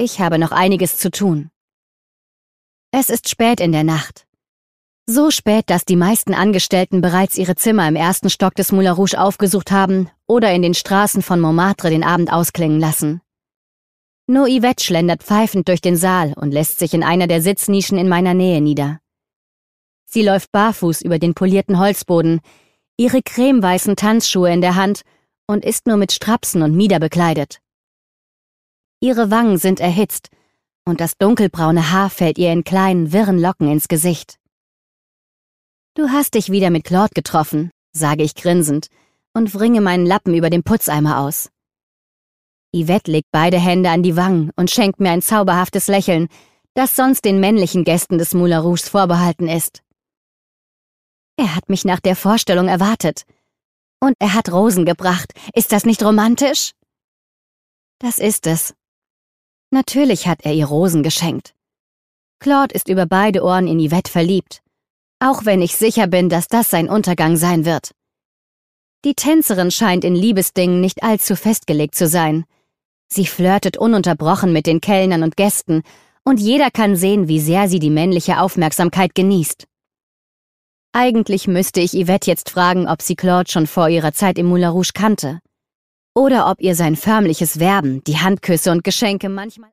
Ich habe noch einiges zu tun. Es ist spät in der Nacht. So spät, dass die meisten Angestellten bereits ihre Zimmer im ersten Stock des Moulin Rouge aufgesucht haben oder in den Straßen von Montmartre den Abend ausklingen lassen. Nur Yvette schlendert pfeifend durch den Saal und lässt sich in einer der Sitznischen in meiner Nähe nieder. Sie läuft barfuß über den polierten Holzboden, ihre cremeweißen Tanzschuhe in der Hand und ist nur mit Strapsen und Mieder bekleidet. Ihre Wangen sind erhitzt und das dunkelbraune Haar fällt ihr in kleinen, wirren Locken ins Gesicht. »Du hast dich wieder mit Claude getroffen«, sage ich grinsend und wringe meinen Lappen über dem Putzeimer aus. Yvette legt beide Hände an die Wangen und schenkt mir ein zauberhaftes Lächeln, das sonst den männlichen Gästen des Moulin Rouges vorbehalten ist. Er hat mich nach der Vorstellung erwartet. Und er hat Rosen gebracht. Ist das nicht romantisch? Das ist es. Natürlich hat er ihr Rosen geschenkt. Claude ist über beide Ohren in Yvette verliebt. Auch wenn ich sicher bin, dass das sein Untergang sein wird. Die Tänzerin scheint in Liebesdingen nicht allzu festgelegt zu sein. Sie flirtet ununterbrochen mit den Kellnern und Gästen und jeder kann sehen, wie sehr sie die männliche Aufmerksamkeit genießt. Eigentlich müsste ich Yvette jetzt fragen, ob sie Claude schon vor ihrer Zeit im Moulin Rouge kannte. Oder ob ihr sein förmliches Werben, die Handküsse und Geschenke manchmal